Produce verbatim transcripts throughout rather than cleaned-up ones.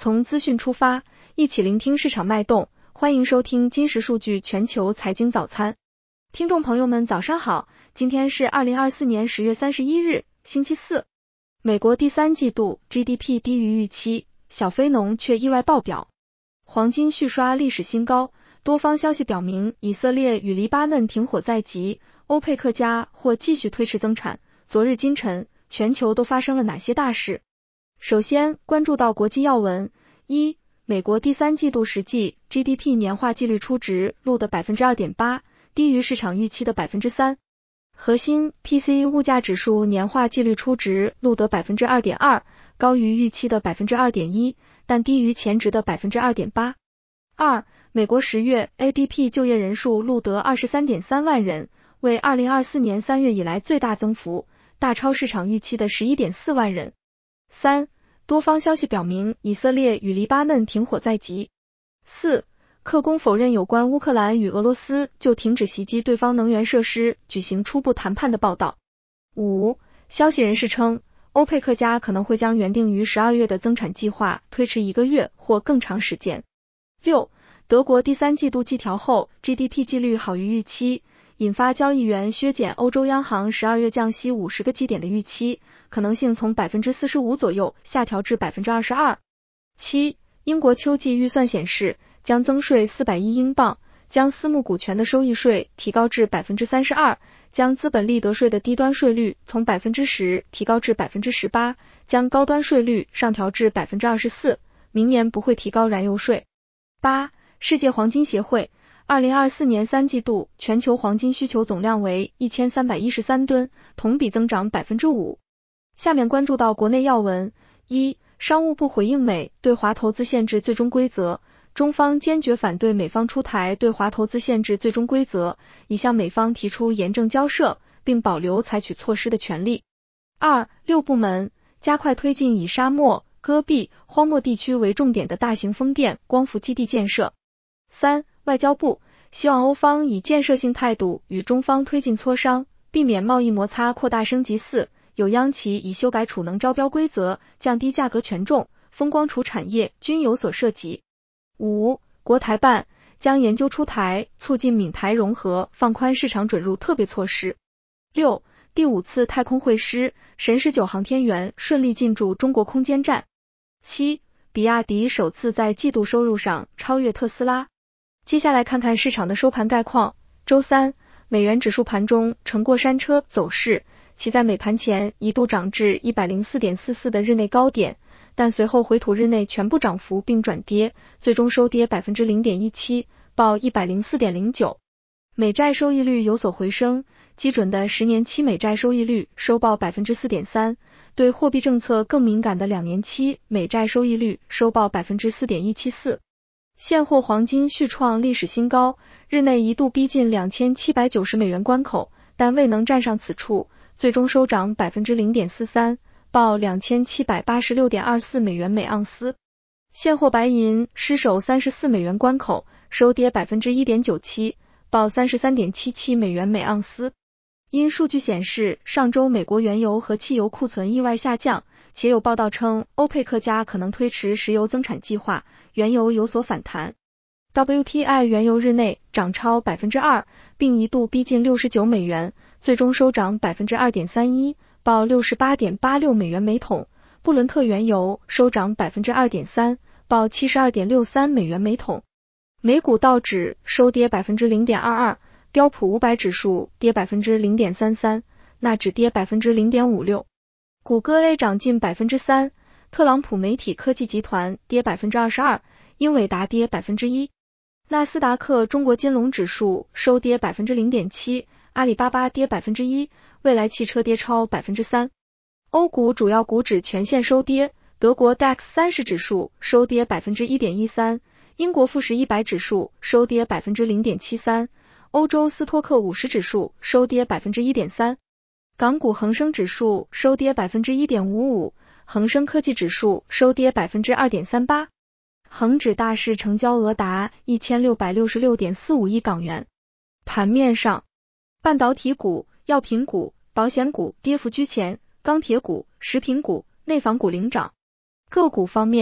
从资讯出发，一起聆听市场脉动。欢迎收听金石数据全球财经早餐。听众朋友们早上好，今天是二零二四年十月三十一日，星期四。美国第三季度 G D P 低于预期，小非农却意外爆表。黄金续刷历史新高，多方消息表明以色列与黎巴嫩停火在即，欧佩克加或继续推迟增产。昨日今晨，全球都发生了哪些大事？首先关注到国际要闻。一、美国第三季度实际 G D P 年化季率初值录得 百分之二点八， 低于市场预期的 百分之三。核心 P C E 物价指数年化季率初值录得 百分之二点二， 高于预期的 百分之二点一， 但低于前值的 百分之二点八。二、美国十月 A D P 就业人数录得 二十三点三万人，为二零二四年三月以来最大增幅，大超市场预期的 十一点四万人。三、多方消息表明以色列与黎巴嫩停火在即。四、克宫否认有关乌克兰与俄罗斯就停止袭击对方能源设施举行初步谈判的报道。五、消息人士称，欧佩克加可能会将原定于十二月的增产计划推迟一个月或更长时间。六、德国第三季度季调后 G D P 季率好于预期，引发交易员削减欧洲央行十二月降息五十个基点的预期，可能性从 百分之四十五 左右下调至 百分之二十二。七、英国秋季预算显示，将增税四百亿英镑，将私募股权的收益税提高至 百分之三十二， 将资本利得税的低端税率从 百分之十 提高至 百分之十八， 将高端税率上调至 百分之二十四， 明年不会提高燃油税。八、世界黄金协会二零二四年三季度全球黄金需求总量为一千三百一十三吨，同比增长 百分之五。 下面关注到国内要闻。一、商务部回应美对华投资限制最终规则，中方坚决反对美方出台对华投资限制最终规则，已向美方提出严正交涉，并保留采取措施的权利。二、六部门加快推进以沙漠、戈壁、荒漠地区为重点的大型风电、光伏基地建设。三、外交部希望欧方以建设性态度与中方推进磋商，避免贸易摩擦扩大升级。四、有央企以修改储能招标规则，降低价格权重，风光储产业均有所涉及。五、国台办将研究出台促进闽台融合、放宽市场准入特别措施。六、第五次太空会师，神十九航天员顺利进驻中国空间站。七、比亚迪首次在季度收入上超越特斯拉。接下来看看市场的收盘概况。周三，美元指数盘中呈过山车走势，其在美盘前一度涨至 一百零四点四四 的日内高点，但随后回吐日内全部涨幅并转跌，最终收跌 百分之零点一七， 报 一百零四点零九。美债收益率有所回升，基准的十年期美债收益率收报 百分之四点三， 对货币政策更敏感的两年期美债收益率收报 百分之四点一七四。现货黄金续创历史新高，日内一度逼近两千七百九十美元关口，但未能站上此处，最终收涨 百分之零点四三， 报 两千七百八十六点二四美元每盎司。现货白银失守三十四美元关口，收跌 百分之一点九七， 报 三十三点七七美元每盎司。因数据显示，上周美国原油和汽油库存意外下降，且有报道称欧佩克加可能推迟石油增产计划，原油有所反弹。W T I 原油日内涨超 百分之二， 并一度逼近六十九美元，最终收涨 百分之二点三一， 报 六十八点八六美元每桶。布伦特原油收涨 百分之二点三， 报 七十二点六三美元每桶。美股道指收跌 百分之零点二二， 标普五百指数跌 百分之零点三三， 纳指跌 百分之零点五六。谷歌 A 涨近 百分之三， 特朗普媒体科技集团跌 百分之二十二， 英伟达跌 百分之一。纳斯达克中国金龙指数收跌 百分之零点七， 阿里巴巴跌 百分之一， 蔚来汽车跌超 百分之三。欧股主要股指全线收跌，德国 D A X 三十指数收跌 百分之一点一三， 英国富时一百指数收跌 百分之零点七三， 欧洲斯托克五十指数收跌 百分之一点三。港股恒生指数收跌 百分之一点五五， 恒生科技指数收跌 百分之二点三八。恒指大市成交额达 一千六百六十六点四五亿港元。盘面上，半导体股、药品股、保险股跌幅居前，钢铁股、食品股、内房股领涨。个股方面，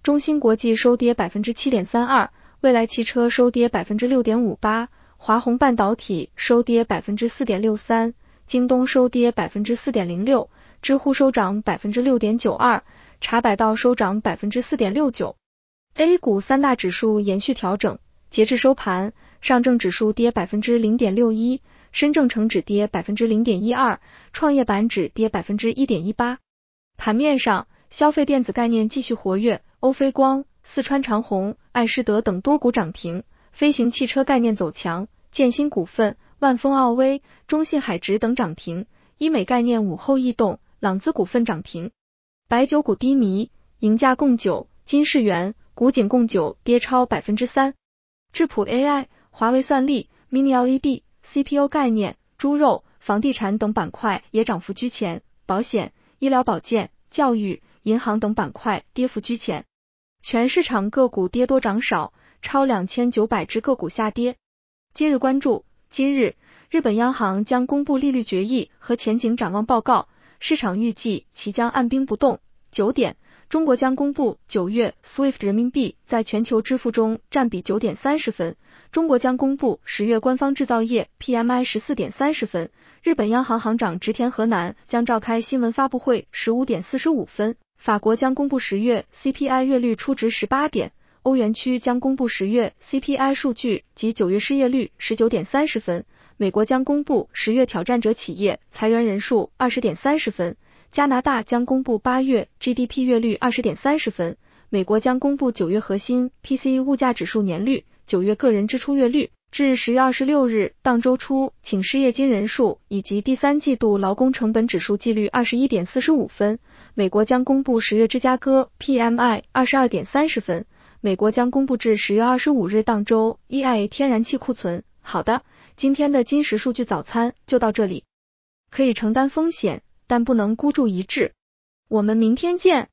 中芯国际收跌 百分之七点三二， 蔚来汽车收跌 百分之六点五八， 华虹半导体收跌 百分之四点六三， 京东收跌 百分之四点零六， 知乎收涨 百分之六点九二， 茶百道收涨 百分之四点六九。 A 股三大指数延续调整，截至收盘，上证指数跌 百分之零点六一， 深证成指跌 百分之零点一二， 创业板指跌 百分之一点一八。 盘面上，消费电子概念继续活跃，欧菲光、四川长虹、爱仕德等多股涨停，飞行汽车概念走强，建新股份、万丰奥威、中信海直等涨停，医美概念午后异动，朗姿股份涨停。白酒股低迷，赢家贡酒、金世元、古井贡酒跌超 百分之三。 智谱 A I、华为算力、Mini L E D、C P U 概念、猪肉、房地产等板块也涨幅居前，保险、医疗保健、教育、银行等板块跌幅居前。全市场个股跌多涨少，超两千九百只个股下跌。今日关注，今日，日本央行将公布利率决议和前景展望报告，市场预计其将按兵不动。九点，中国将公布九月 S W I F T 人民币在全球支付中占比 九点三十 分，中国将公布十月官方制造业 P M I 十四点三十 分，日本央行行长植田和男将召开新闻发布会 十五点四十五 分，法国将公布十月 C P I 月率初值十八点，欧元区将公布十月 C P I 数据及九月失业率 十九点三十 分，美国将公布十月挑战者企业裁员人数 二十点三十 分，加拿大将公布八月 G D P 月率 二十点三十 分，美国将公布九月核心 P C E 物价指数年率，九月个人支出月率。至十月二十六日当周初请失业金人数以及第三季度劳工成本指数季率 二十一点四十五 分，美国将公布十月芝加哥 P M I 二十二点三十 分，美国将公布至十月二十五日当周 E I 天然气库存。好的，今天的金石数据早餐就到这里，可以承担风险，但不能孤注一掷。我们明天见。